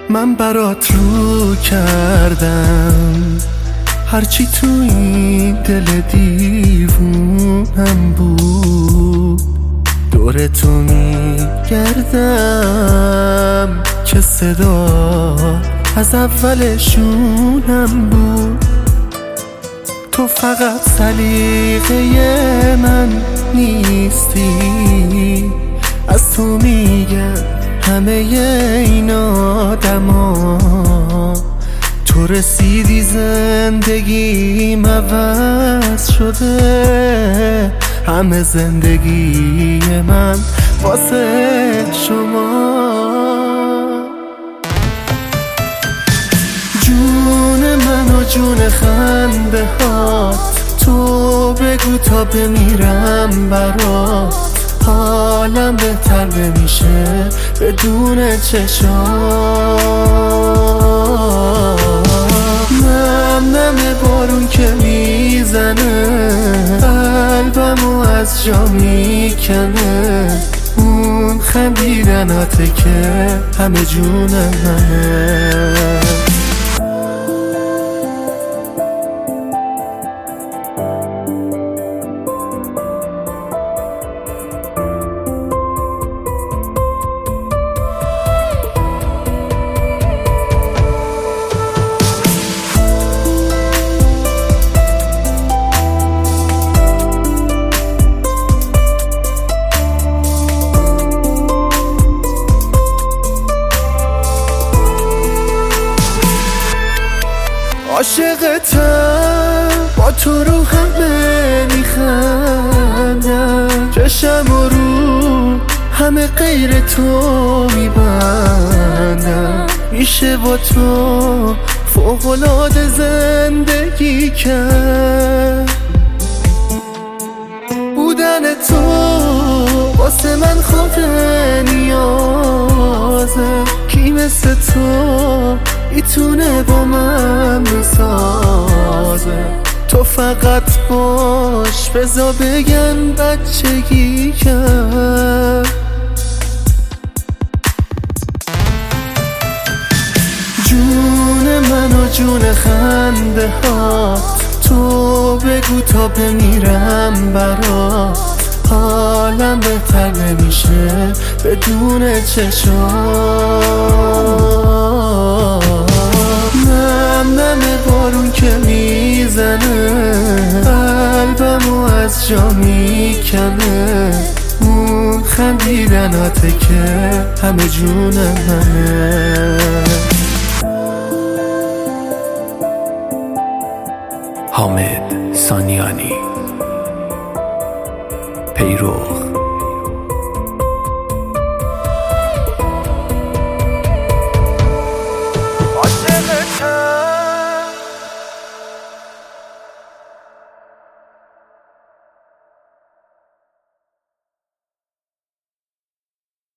من برات رو کردم هرچی تو این دل دیوونم بود، دور تو میگردم که صدا از اولشونم بود. تو فقط سلیقه من نیستی، از تو میگم همه این آدما. تو رسیدی زندگیم عوض شده، همه زندگی من واسه شما. جون من و جون خنده هات، تو بگو تا بمیرم برات. حالم بهتر نمیشه بدون چشات. نم بارون که میزنه قلبمو از جا میکنه. اون خندیدناته که همه جون منه. عاشقتم، با تو رو همه میخندم. چشم و رو همه غیر تو میبندم. میشه با تو فوق‌العاده زندگی کرد. بودن تو واسه من خود نیازه. کی مثل تو میتونه با من بسازه؟ تو فقط باش بذار بگن بچگی کرد. جون من و جون خنده هات، تو بگو تا بمیرم برات. حالم بهتر نمیشه بدون چشات. نم بارون که میزنه قلبمو از جا میکنه. اون خندیدناته که همه جون منه. حامد سانیانی، پیرو